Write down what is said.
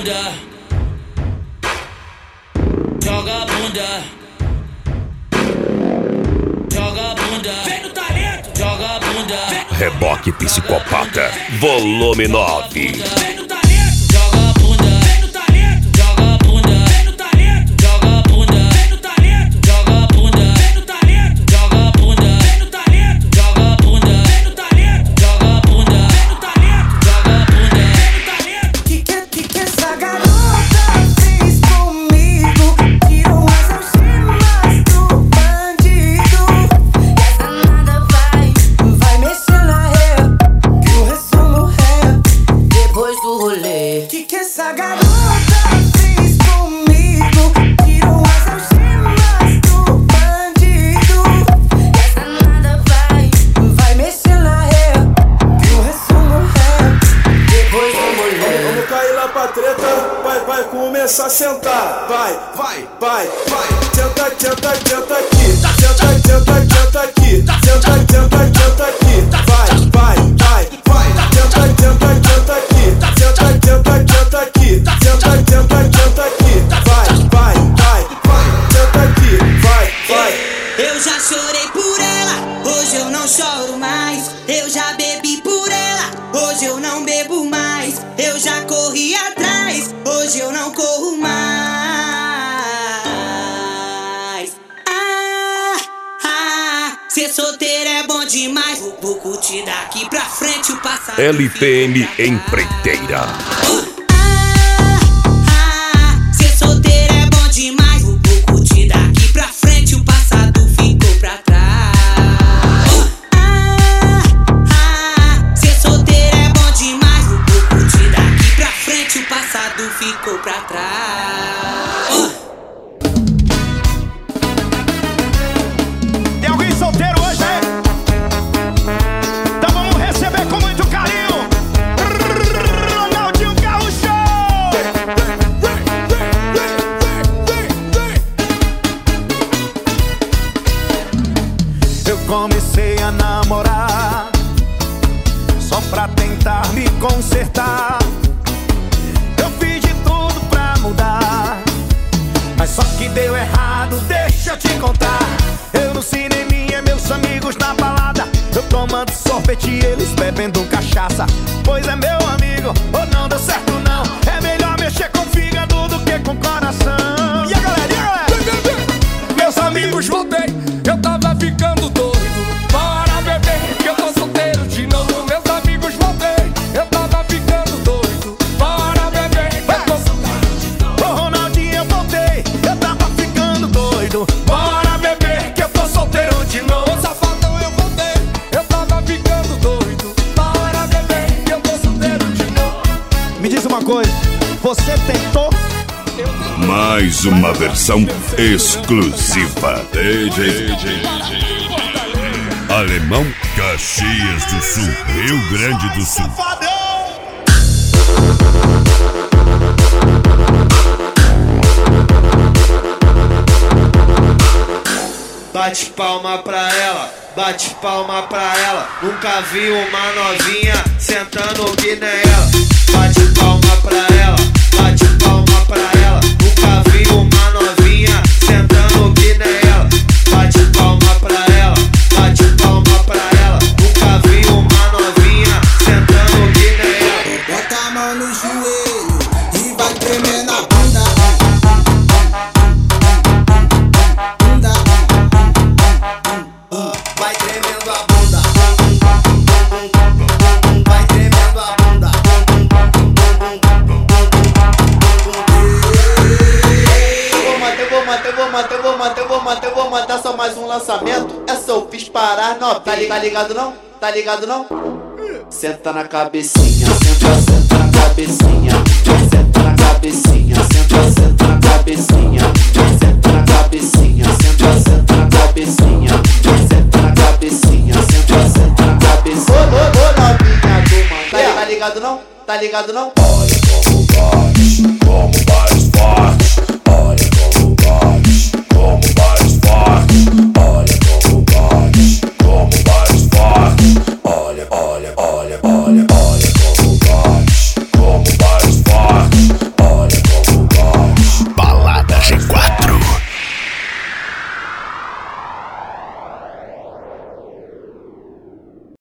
bunda, joga bunda, joga bunda, vem no talento, joga bunda. Reboque Psicopata, volume 9. Vai começar a sentar, vai, senta aqui, senta aqui, senta aqui, senta aqui, senta aqui, senta aqui, senta aqui, Eu já chorei por ela, hoje eu não choro mais. Eu já bebi por ela, hoje eu não bebo mais. Eu já corri atrás, hoje eu não corro mais. Ser solteiro é bom demais. Vou curtir daqui pra frente o passado. LPM Empreiteira. Ser solteiro é bom demais. Vou curtir daqui pra frente o passado ficou pra trás. Ser solteiro é bom demais. Vou curtir daqui pra frente o passado ficou pra trás. Tem alguém solteiro hoje, hein? Então vamos receber com muito carinho Ronaldinho Gaúcho! Eu comecei a namorar só pra tentar me consertar. Eu fiz de tudo pra mudar, mas só que deu errado, deixa eu te contar. Eu no cineminha, meus amigos na balada, eu tomando sorvete e eles bebendo cachaça. Pois é, meu amigo, ou não deu certo não. É melhor mexer com o fígado do que com o coração. E a galera? Meus amigos, voltei, eu tava ficando doido. Bora beber, que eu tô solteiro de novo. Meus amigos, voltei, eu tava ficando doido. Bora beber, eu tô solteiro de novo. Ô Ronaldinho, eu voltei, eu tava ficando doido. Bora beber, que eu tô solteiro de novo. Ô safadão, eu voltei, eu tava ficando doido. Bora beber, que eu tô solteiro de novo. Me diz uma coisa, você tentou? Mais uma versão exclusiva. DJ Alemão, Caxias do Sul, Rio Grande do Sul. bate palma pra ela, bate palma pra ela. Nunca vi uma novinha sentando que nem ela. Bate palma pra ela, bate palma pra ela. Nunca vi uma novinha sentando que nem ela. Bate palma pra ela, bate palma pra ela. Nunca vi uma novinha sentando que nem ela. Bota a mão no joelho e vai tremer na bunda. Vai tremendo a bunda. Vai tremendo a bunda. Eu vou matar só mais um lançamento. Essa eu fiz parar, não. Tá ligado não? Tá ligado não? Senta na cabecinha, senta na cabecinha, senta na cabecinha, senta na cabecinha, senta na cabecinha, senta na cabecinha, senta na cabecinha, senta na cabecinha. Ô novinha do mano, tá ligado não? Tá ligado não? Olha como bate forte. Olha como bate forte. Olha como bate forte. Olha.